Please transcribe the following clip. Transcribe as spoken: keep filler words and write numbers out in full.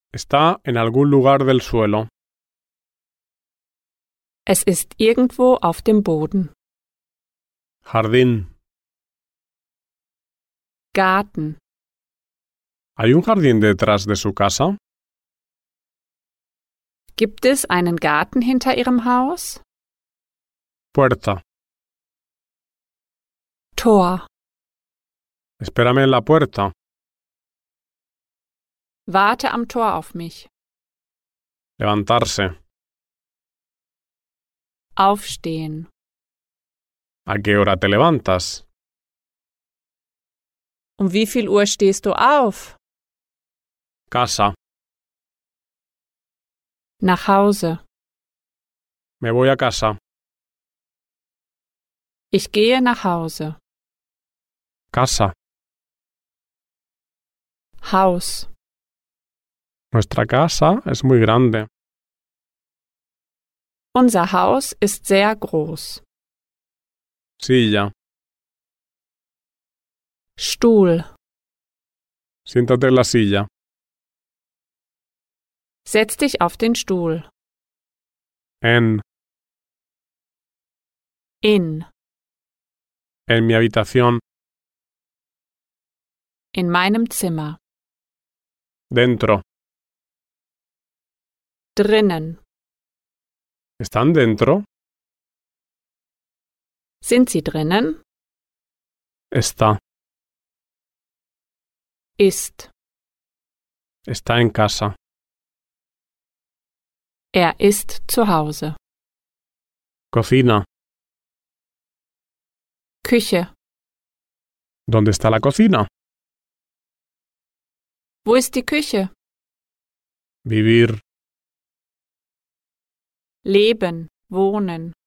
Está en algún lugar del suelo. Es ist irgendwo auf dem Boden. Jardín. Garten. ¿Hay un jardín detrás de su casa? Gibt es einen Garten hinter Ihrem Haus? Puerta. Tor. Espérame en la puerta. Warte am Tor auf mich. Levantarse. Aufstehen. ¿A qué hora te levantas? Um wie viel Uhr stehst du auf? Casa. Nach Hause. Me voy a casa. Ich gehe nach Hause. Casa. Haus. Nuestra casa es muy grande. Unser Haus ist sehr groß. Silla. Stuhl. Siéntate en la silla. Setz dich auf den Stuhl. En. In. En mi habitación. In meinem Zimmer. Dentro. Drinnen. ¿Están dentro? Sind Sie drinnen? Está. Ist. Está en casa. Er ist zu Hause. Cocina. Küche. ¿Dónde está la cocina? Wo ist die Küche? Vivir. Leben, wohnen.